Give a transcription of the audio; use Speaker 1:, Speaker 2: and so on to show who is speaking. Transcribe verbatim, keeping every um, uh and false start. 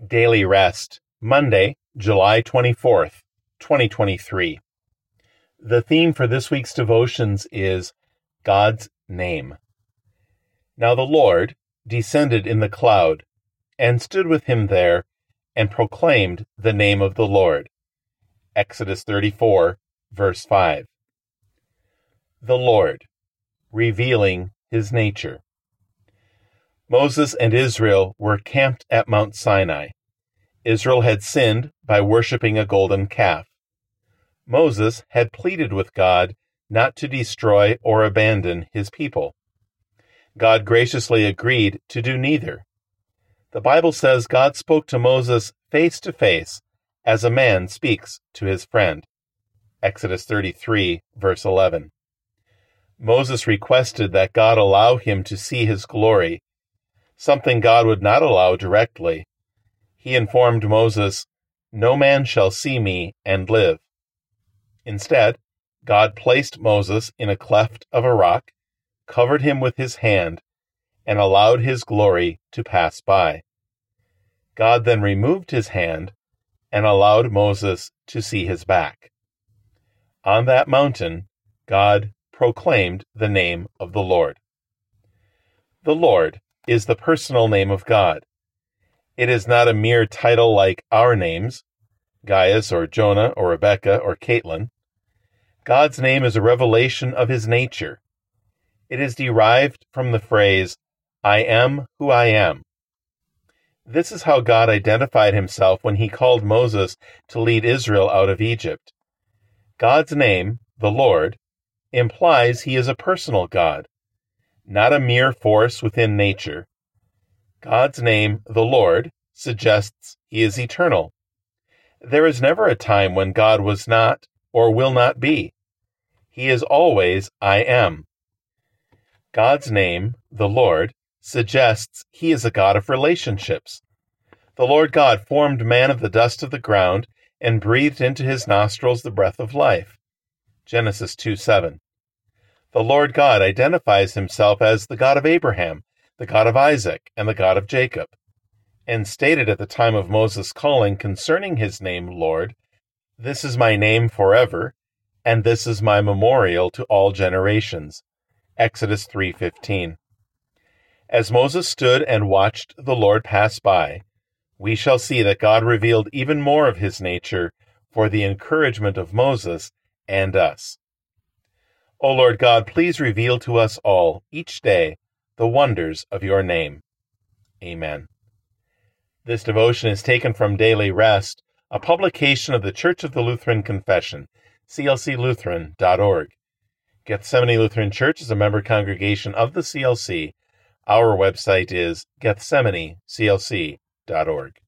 Speaker 1: Daily Rest, Monday, July twenty-fourth, twenty twenty-three. The theme for this week's devotions is God's Name. Now the Lord descended in the cloud, and stood with him there, and proclaimed the name of the Lord. Exodus thirty-four, verse five. The Lord, revealing his nature. Moses and Israel were camped at Mount Sinai. Israel had sinned by worshiping a golden calf. Moses had pleaded with God not to destroy or abandon his people. God graciously agreed to do neither. The Bible says God spoke to Moses face to face as a man speaks to his friend. Exodus thirty-three, verse eleven. Moses requested that God allow him to see his glory, something God would not allow directly. He informed Moses, "No man shall see me and live." Instead, God placed Moses in a cleft of a rock, covered him with his hand, and allowed his glory to pass by. God then removed his hand and allowed Moses to see his back. On that mountain, God proclaimed the name of the Lord. The Lord is the personal name of God. It is not a mere title like our names, Gaius or Jonah or Rebecca or Caitlin. God's name is a revelation of his nature. It is derived from the phrase, "I am who I am." This is how God identified himself when he called Moses to lead Israel out of Egypt. God's name, the Lord, implies he is a personal God, not a mere force within nature. God's name, the Lord, suggests he is eternal. There is never a time when God was not or will not be. He is always I am. God's name, the Lord, suggests he is a God of relationships. The Lord God formed man of the dust of the ground and breathed into his nostrils the breath of life. Genesis two seven. The Lord God identifies himself as the God of Abraham, the God of Isaac, and the God of Jacob, and stated at the time of Moses' calling concerning his name, Lord, "This is my name forever, and this is my memorial to all generations." Exodus three fifteen. As Moses stood and watched the Lord pass by, we shall see that God revealed even more of his nature for the encouragement of Moses and us. O Lord God, please reveal to us all, each day, the wonders of your name. Amen. This devotion is taken from Daily Rest, a publication of the Church of the Lutheran Confession, c l c lutheran dot org. Gethsemane Lutheran Church is a member congregation of the C L C. Our website is gethsemane c l c dot org.